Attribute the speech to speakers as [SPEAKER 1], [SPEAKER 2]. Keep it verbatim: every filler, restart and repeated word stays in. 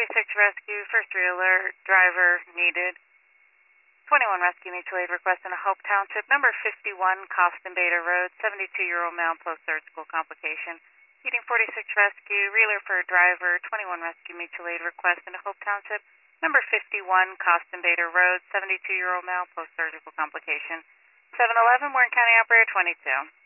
[SPEAKER 1] forty-six Rescue, first alert, driver needed. twenty-one Rescue Mutual Aid request in Hope Township, number fifty-one, Costin Beta Road, seventy-two-year-old male post-surgical complication. Heating forty-six Rescue, reeler for driver, twenty-one Rescue Mutual Aid request in Hope Township, number fifty-one, Costin Beta Road, seventy-two-year-old male post-surgical complication. seven eleven, Warren County Operator twenty-two.